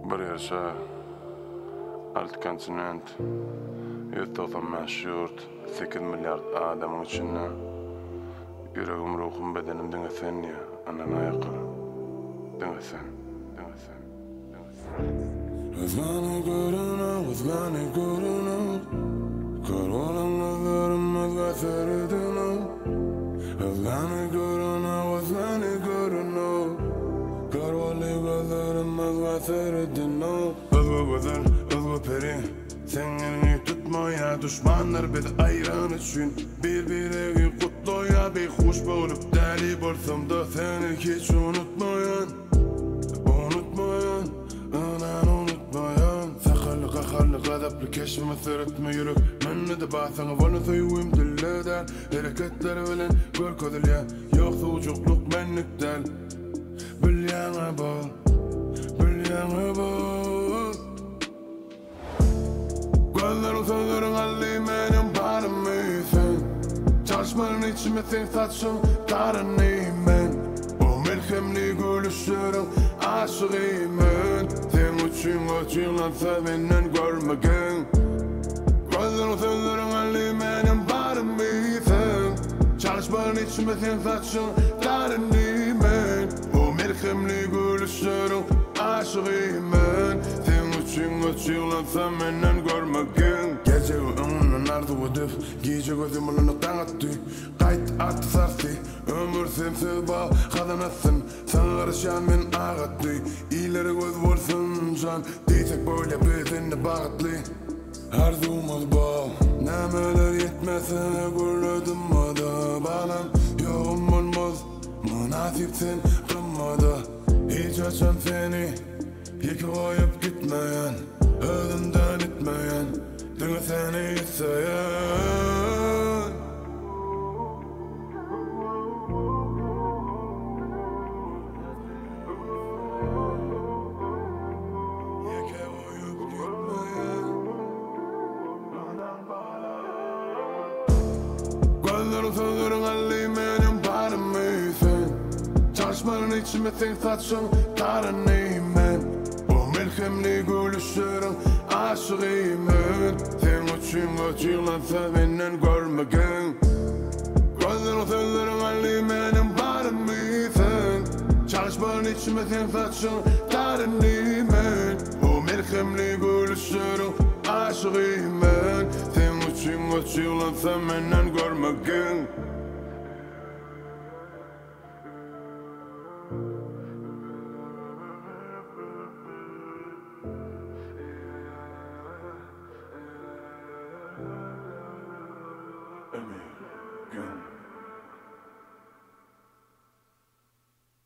Bir yaşa, alt kontinent, 195 yurt, 8 milyard adamın içinde, yüreğim, ruhum, bedenim dine sen ya, anan ayakır. Dine sen. Özgani görünü, Karolan gözlerim özge seyredini. Özgani görünü, Karvali gözlerim özge seyredini. Özge güzel, özge peri, sen elini tutmaya, düşmanlar bizi ayran için birbirine kutluya, bir hoş bulup deli bolsam da seni hiç unutmayan, anan unutmayan. Sakallı gazaplı keşfime seyretme yürek, menne de basana bana soyuyum dilleden. Hareketleri bilen gör közülyen, yok suçukluk menlik del. Bil yana bol. Gözlerin sözlerin alli menin barım sen. Çalışmanın içime sen saçın karın men. O melhemli gülüşlerin aşığıyım ben. Sen için acılansa benden görmegen. Gözlerin sözlerin alli menin barım sen. Çalışmanın içime sen saçın karın men. O melhemli gülüşlerin aşığıyım ben. Açılansa menden görmegen. Gece önünden ardı ödüp, gece gözüm önüne tanıttı. Kayıt attı sarsı, ömür sensiz bağ kazanasın. Sana karışan men ağattı, ileri göz vursun can. Diyecek böyle bizimle bağıtlı, arzumuz bağ. Nemeler yetmese gürledim adı bağlan. Yoğum olmaz, münasipsin kımmada. Hiç açan seni, yeki koyup gitmeyen, özümden etmeyen, dünü seni isteyen. Yeki koyup gitmeyen, gözlerin sözlerin alli menin barım sen. Çalışmanın içime sen saçın karın men. O melhemli gülüşlerin aşığıyım ben. Sen için acılansa benden görmegen. Gözlerin sözlerin alli menin barım sen. Çalışmanın içime sen saçın karın men. O melhemli gülüşlerin aşığıyım ben. Sen için acılansa benden görmegen.